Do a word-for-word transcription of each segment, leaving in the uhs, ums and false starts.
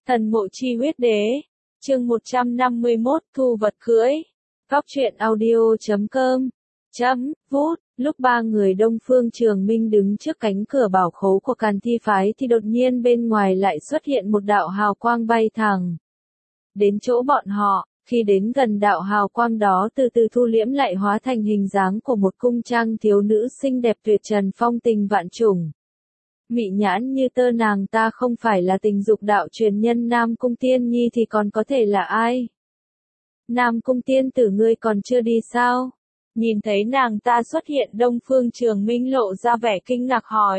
Thần mộ chi huyết đế, chương một trăm năm mươi mốt, thu vật cưỡi. Góc truyện audio chấm com. Chấm, vút, lúc ba người Đông Phương Trường Minh đứng trước cánh cửa bảo khố của Càn Thi phái thì đột nhiên bên ngoài lại xuất hiện một đạo hào quang bay thẳng đến chỗ bọn họ. Khi đến gần đạo hào quang đó từ từ thu liễm lại hóa thành hình dáng của một cung trang thiếu nữ xinh đẹp tuyệt trần phong tình vạn trùng. Mị nhãn như tơ, nàng ta không phải là tình dục đạo truyền nhân Nam Cung Tiên Nhi thì còn có thể là ai? Nam Cung tiên tử, ngươi còn chưa đi sao? Nhìn thấy nàng ta xuất hiện, Đông Phương Trường Minh lộ ra vẻ kinh ngạc hỏi.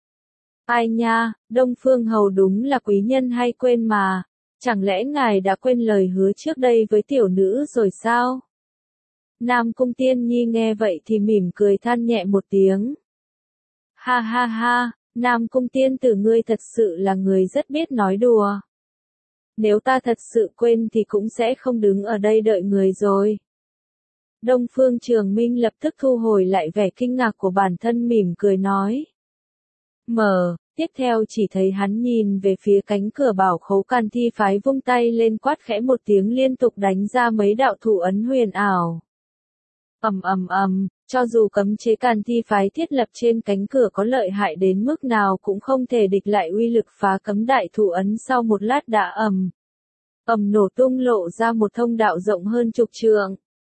Ai nha, Đông Phương hầu đúng là quý nhân hay quên mà, chẳng lẽ ngài đã quên lời hứa trước đây với tiểu nữ rồi sao? Nam Cung Tiên Nhi nghe vậy thì mỉm cười than nhẹ một tiếng. Ha ha ha, Nam Cung tiên tử, ngươi thật sự là người rất biết nói đùa. Nếu ta thật sự quên thì cũng sẽ không đứng ở đây đợi người rồi. Đông Phương Trường Minh lập tức thu hồi lại vẻ kinh ngạc của bản thân, mỉm cười nói. Mở, tiếp theo chỉ thấy hắn nhìn về phía cánh cửa bảo khố Càn Thi phái, vung tay lên quát khẽ một tiếng, liên tục đánh ra mấy đạo thủ ấn huyền ảo. Ầm ầm ầm, cho dù cấm chế Càn Thi phái thiết lập trên cánh cửa có lợi hại đến mức nào cũng không thể địch lại uy lực phá cấm đại thủ ấn. Sau một lát đã ầm ầm nổ tung, lộ ra một thông đạo rộng hơn chục trượng.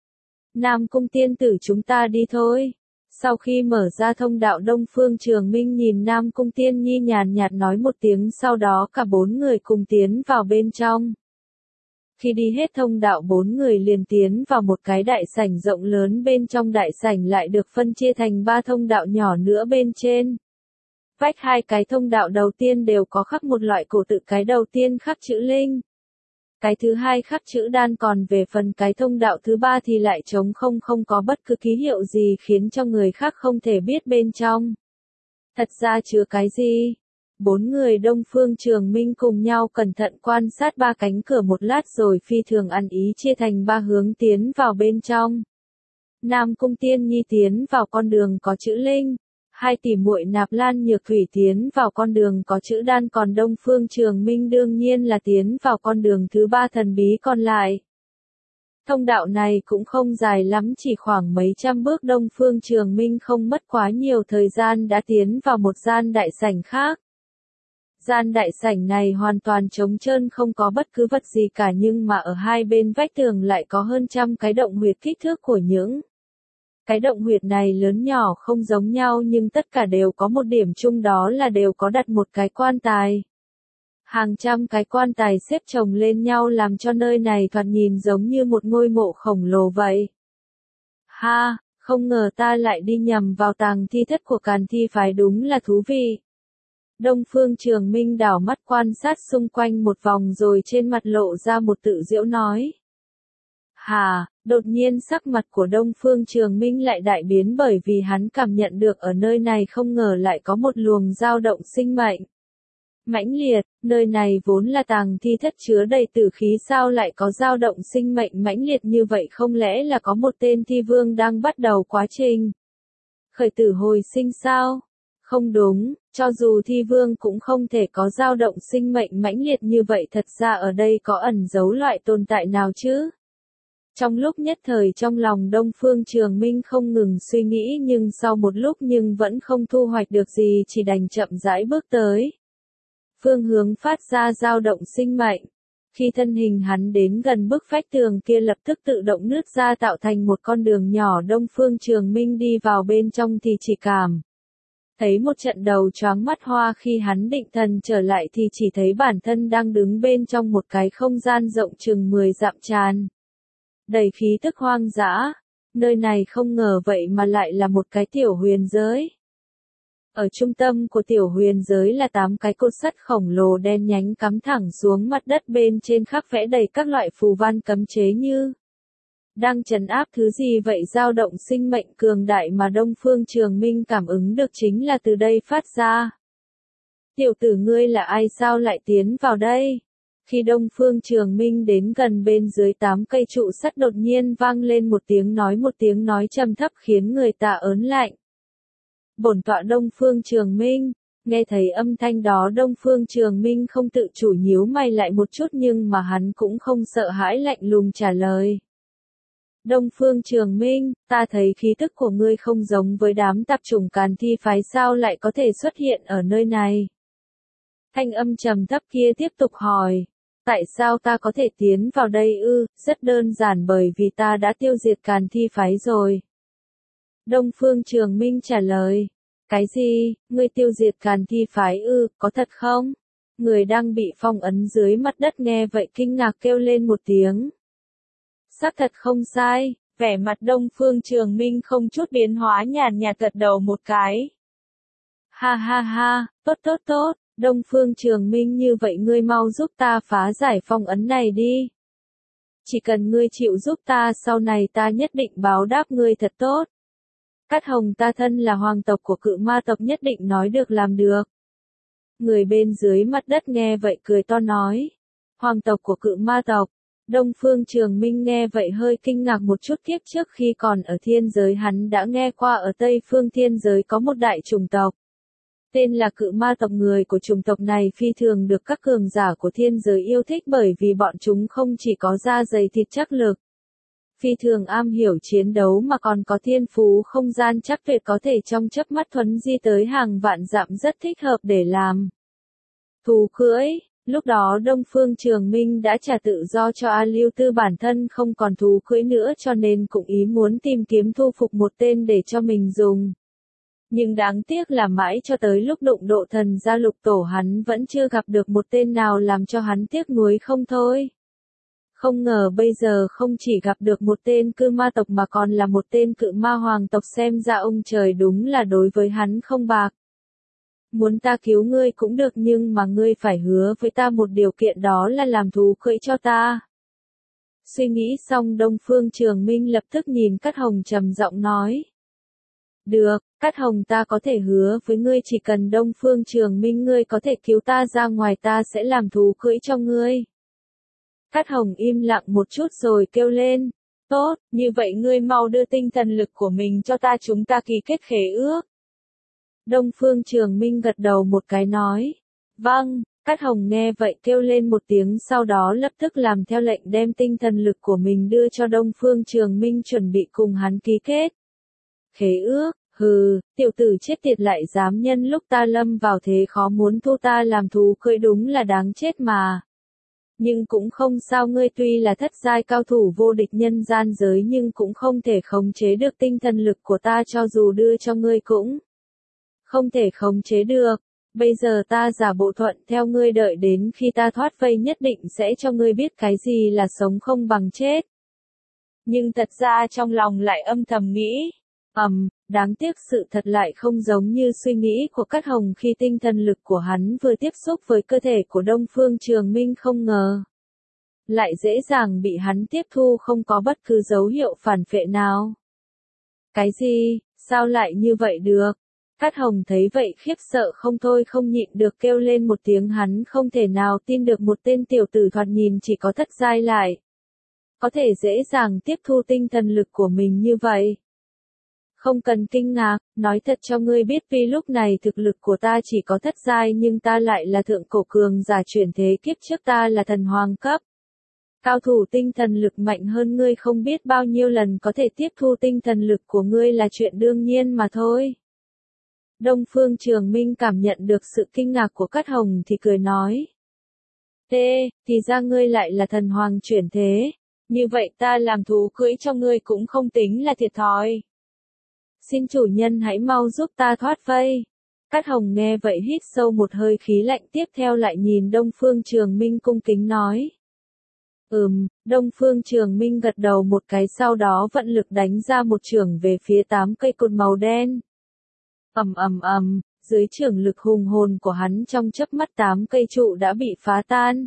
Nam Cung tiên tử, chúng ta đi thôi. Sau khi mở ra thông đạo, Đông Phương Trường Minh nhìn Nam Cung Tiên Nhi nhàn nhạt nói một tiếng, sau đó cả bốn người cùng tiến vào bên trong. Khi đi hết thông đạo, bốn người liền tiến vào một cái đại sảnh rộng lớn, bên trong đại sảnh lại được phân chia thành ba thông đạo nhỏ nữa. Bên trên vách hai cái thông đạo đầu tiên đều có khắc một loại cổ tự, cái đầu tiên khắc chữ linh, cái thứ hai khắc chữ đan, còn về phần cái thông đạo thứ ba thì lại trống không, không có bất cứ ký hiệu gì khiến cho người khác không thể biết bên trong thật ra chứa cái gì. Bốn người Đông Phương Trường Minh cùng nhau cẩn thận quan sát ba cánh cửa một lát rồi phi thường ăn ý chia thành ba hướng tiến vào bên trong. Nam Cung Tiên Nhi tiến vào con đường có chữ linh, hai tỷ muội Nạp Lan Nhược Thủy tiến vào con đường có chữ đan, còn Đông Phương Trường Minh đương nhiên là tiến vào con đường thứ ba thần bí còn lại. Thông đạo này cũng không dài lắm, chỉ khoảng mấy trăm bước. Đông Phương Trường Minh không mất quá nhiều thời gian đã tiến vào một gian đại sảnh khác. Gian đại sảnh này hoàn toàn trống trơn, không có bất cứ vật gì cả, nhưng mà ở hai bên vách tường lại có hơn trăm cái động huyệt. Kích thước của những cái động huyệt này lớn nhỏ không giống nhau, nhưng tất cả đều có một điểm chung, đó là đều có đặt một cái quan tài. Hàng trăm cái quan tài xếp chồng lên nhau làm cho nơi này thoạt nhìn giống như một ngôi mộ khổng lồ vậy. Ha, không ngờ ta lại đi nhầm vào tàng thi thất của Càn Thi phái, đúng là thú vị. Đông Phương Trường Minh đảo mắt quan sát xung quanh một vòng rồi trên mặt lộ ra một tự giễu nói. Hà, đột nhiên sắc mặt của Đông Phương Trường Minh lại đại biến, bởi vì hắn cảm nhận được ở nơi này không ngờ lại có một luồng dao động sinh mệnh mãnh liệt. Nơi này vốn là tàng thi thất chứa đầy tử khí, sao lại có dao động sinh mệnh mãnh liệt như vậy? Không lẽ là có một tên thi vương đang bắt đầu quá trình khởi tử hồi sinh sao? Không đúng, cho dù thi vương cũng không thể có dao động sinh mệnh mãnh liệt như vậy, thật ra ở đây có ẩn giấu loại tồn tại nào chứ? Trong lúc nhất thời trong lòng Đông Phương Trường Minh không ngừng suy nghĩ, nhưng sau một lúc nhưng vẫn không thu hoạch được gì, chỉ đành chậm rãi bước tới phương hướng phát ra dao động sinh mệnh. Khi thân hình hắn đến gần bức vách tường kia, lập tức tự động nứt ra tạo thành một con đường nhỏ. Đông Phương Trường Minh đi vào bên trong thì chỉ cảm thấy một trận đầu choáng mắt hoa. Khi hắn định thần trở lại thì chỉ thấy bản thân đang đứng bên trong một cái không gian rộng chừng mười dặm, tràn đầy khí tức hoang dã. Nơi này không ngờ vậy mà lại là một cái tiểu huyền giới. Ở trung tâm của tiểu huyền giới là tám cái cột sắt khổng lồ đen nhánh cắm thẳng xuống mặt đất, bên trên khắc vẽ đầy các loại phù văn cấm chế như đang trấn áp thứ gì vậy. Dao động sinh mệnh cường đại mà Đông Phương Trường Minh cảm ứng được chính là từ đây phát ra. Tiểu tử, ngươi là ai, sao lại tiến vào đây? Khi Đông Phương Trường Minh đến gần bên dưới tám cây trụ sắt, đột nhiên vang lên một tiếng nói, một tiếng nói trầm thấp khiến người ta ớn lạnh. Bổn tọa Đông Phương Trường Minh, Nghe thấy âm thanh đó Đông Phương Trường Minh không tự chủ nhíu mày lại một chút nhưng mà hắn cũng không sợ hãi lạnh lùng trả lời. Đông Phương Trường Minh, ta thấy khí tức của ngươi không giống với đám tạp chủng Càn Thi phái sao lại có thể xuất hiện ở nơi này. Thanh âm trầm thấp kia tiếp tục hỏi. Tại sao ta có thể tiến vào đây ư, rất đơn giản bởi vì ta đã tiêu diệt Càn Thi phái rồi. Đông Phương Trường Minh trả lời. Cái gì, ngươi tiêu diệt Càn Thi phái ư, có thật không? Người đang bị phong ấn dưới mặt đất nghe vậy kinh ngạc kêu lên một tiếng. Xác thật không sai, vẻ mặt Đông Phương Trường Minh không chút biến hóa nhàn nhạt gật đầu một cái. Ha ha ha, tốt tốt tốt, Đông Phương Trường Minh như vậy ngươi mau giúp ta phá giải phong ấn này đi. Chỉ cần ngươi chịu giúp ta sau này ta nhất định báo đáp ngươi thật tốt. Cát Hồng ta thân là hoàng tộc của Cự Ma tộc nhất định nói được làm được. Người bên dưới mặt đất nghe vậy cười to nói. Hoàng tộc của Cự Ma tộc. Đông Phương Trường Minh nghe vậy hơi kinh ngạc một chút, kiếp trước khi còn ở thiên giới hắn đã nghe qua ở Tây Phương thiên giới có một đại chủng tộc. Tên là Cự Ma tộc, người của chủng tộc này phi thường được các cường giả của thiên giới yêu thích bởi vì bọn chúng không chỉ có da dày thịt chắc lực. Phi thường am hiểu chiến đấu mà còn có thiên phú không gian chắc tuyệt, có thể trong chớp mắt thuấn di tới hàng vạn dặm, rất thích hợp để làm thú cưỡi. Lúc đó Đông Phương Trường Minh đã trả tự do cho A Lưu Tư, bản thân không còn thú cưỡi nữa cho nên cũng ý muốn tìm kiếm thu phục một tên để cho mình dùng. Nhưng đáng tiếc là mãi cho tới lúc đụng độ thần gia lục tổ hắn vẫn chưa gặp được một tên nào làm cho hắn tiếc nuối không thôi. Không ngờ bây giờ không chỉ gặp được một tên cư ma tộc mà còn là một tên Cự Ma hoàng tộc, xem ra ông trời đúng là đối với hắn không bạc. Muốn ta cứu ngươi cũng được nhưng mà ngươi phải hứa với ta một điều kiện, đó là làm thú cưỡi cho ta. Suy nghĩ xong Đông Phương Trường Minh lập tức nhìn Cát Hồng trầm giọng nói. Được, Cát Hồng ta có thể hứa với ngươi chỉ cần Đông Phương Trường Minh ngươi có thể cứu ta ra ngoài ta sẽ làm thú cưỡi cho ngươi. Cát Hồng im lặng một chút rồi kêu lên. Tốt, như vậy ngươi mau đưa tinh thần lực của mình cho ta, chúng ta ký kết khế ước. Đông Phương Trường Minh gật đầu một cái nói. Vâng, Cát Hồng nghe vậy kêu lên một tiếng, sau đó lập tức làm theo lệnh đem tinh thần lực của mình đưa cho Đông Phương Trường Minh chuẩn bị cùng hắn ký kết khế ước. Hừ, tiểu tử chết tiệt lại dám nhân lúc ta lâm vào thế khó muốn thu ta làm thú cưỡi, đúng là đáng chết mà. Nhưng cũng không sao, ngươi tuy là thất giai cao thủ vô địch nhân gian giới nhưng cũng không thể khống chế được tinh thần lực của ta, cho dù đưa cho ngươi cũng không thể khống chế được. Bây giờ ta giả bộ thuận theo ngươi, đợi đến khi ta thoát vây nhất định sẽ cho ngươi biết cái gì là sống không bằng chết. Nhưng thật ra trong lòng lại âm thầm nghĩ. Ầm, um, đáng tiếc sự thật lại không giống như suy nghĩ của Cát Hồng khi tinh thần lực của hắn vừa tiếp xúc với cơ thể của Đông Phương Trường Minh, không ngờ lại dễ dàng bị hắn tiếp thu, không có bất cứ dấu hiệu phản phệ nào. Cái gì, sao lại như vậy được? Cát Hồng thấy vậy khiếp sợ không thôi, không nhịn được kêu lên một tiếng, hắn không thể nào tin được một tên tiểu tử thoạt nhìn chỉ có thất giai lại có thể dễ dàng tiếp thu tinh thần lực của mình như vậy. Không cần kinh ngạc, nói thật cho ngươi biết, vì lúc này thực lực của ta chỉ có thất giai nhưng ta lại là thượng cổ cường giả chuyển thế, kiếp trước ta là thần hoàng cấp. Cao thủ tinh thần lực mạnh hơn ngươi không biết bao nhiêu lần, có thể tiếp thu tinh thần lực của ngươi là chuyện đương nhiên mà thôi. Đông Phương Trường Minh cảm nhận được sự kinh ngạc của Cát Hồng thì cười nói. Tê, thì ra ngươi lại là thần hoàng chuyển thế. Như vậy ta làm thú cưỡi cho ngươi cũng không tính là thiệt thòi. Xin chủ nhân hãy mau giúp ta thoát vây. Cát Hồng nghe vậy hít sâu một hơi khí lạnh, tiếp theo lại nhìn Đông Phương Trường Minh cung kính nói. Ừm, Đông Phương Trường Minh gật đầu một cái, sau đó vận lực đánh ra một chưởng về phía tám cây cột màu đen. Ầm ầm ầm, dưới chưởng lực hùng hồn của hắn trong chớp mắt tám cây trụ đã bị phá tan.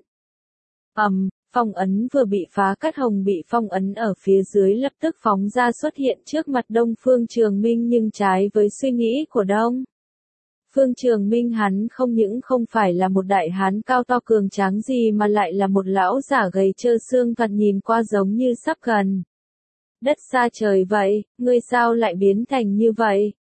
Ầm, phong ấn vừa bị phá, Cát Hồng bị phong ấn ở phía dưới lập tức phóng ra xuất hiện trước mặt Đông Phương Trường Minh, nhưng trái với suy nghĩ của Đông Phương Trường Minh, hắn không những không phải là một đại hán cao to cường tráng gì mà lại là một lão giả gầy trơ xương, thoạt nhìn qua giống như sắp gần đất xa trời vậy. Ngươi sao lại biến thành như vậy?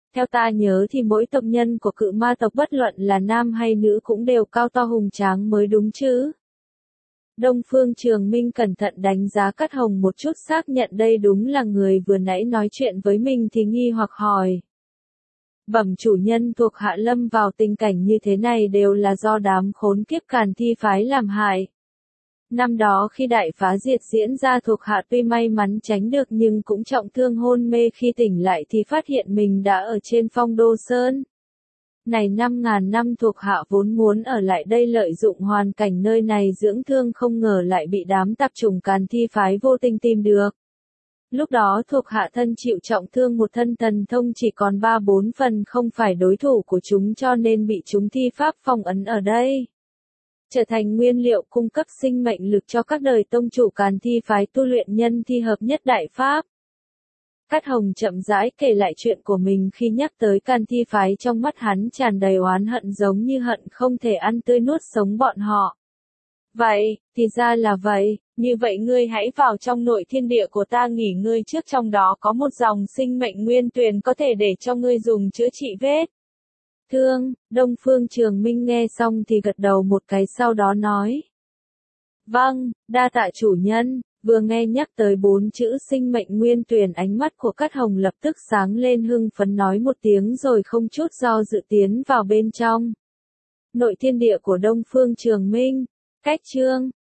Theo ta nhớ thì mỗi tộc nhân của cự ma tộc bất luận là nam hay nữ cũng đều cao to hùng tráng mới đúng chứ. Đông Phương Trường Minh cẩn thận đánh giá Cát Hồng một chút, xác nhận đây đúng là người vừa nãy nói chuyện với mình thì nghi hoặc hỏi. Bẩm chủ nhân, thuộc hạ lâm vào tình cảnh như thế này đều là do đám khốn kiếp Càn Thi phái làm hại. Năm đó khi đại phá diệt diễn ra, thuộc hạ tuy may mắn tránh được nhưng cũng trọng thương hôn mê, khi tỉnh lại thì phát hiện mình đã ở trên Phong Đô Sơn. Này năm ngàn năm thuộc hạ vốn muốn ở lại đây lợi dụng hoàn cảnh nơi này dưỡng thương, không ngờ lại bị đám tạp chủng Càn Thi phái vô tình tìm được. Lúc đó thuộc hạ thân chịu trọng thương, một thân thần thông chỉ còn ba bốn phần, không phải đối thủ của chúng cho nên bị chúng thi pháp phong ấn ở đây. Trở thành nguyên liệu cung cấp sinh mệnh lực cho các đời tông chủ Càn Thi phái tu luyện nhân thi hợp nhất đại pháp. Cát Hồng chậm rãi kể lại chuyện của mình, khi nhắc tới Càn Thi phái trong mắt hắn tràn đầy oán hận, giống như hận không thể ăn tươi nuốt sống bọn họ. Vậy, thì ra là vậy, như vậy ngươi hãy vào trong nội thiên địa của ta nghỉ ngơi trước, trong đó có một dòng sinh mệnh nguyên tuyền có thể để cho ngươi dùng chữa trị vết thương. Đông Phương Trường Minh nghe xong thì gật đầu một cái, sau đó nói. Vâng, đa tạ chủ nhân. Vừa nghe nhắc tới bốn chữ sinh mệnh nguyên tuyền, ánh mắt của Cát Hồng lập tức sáng lên, hưng phấn nói một tiếng rồi không chút do dự tiến vào bên trong nội thiên địa của Đông Phương Trường Minh. Cách chương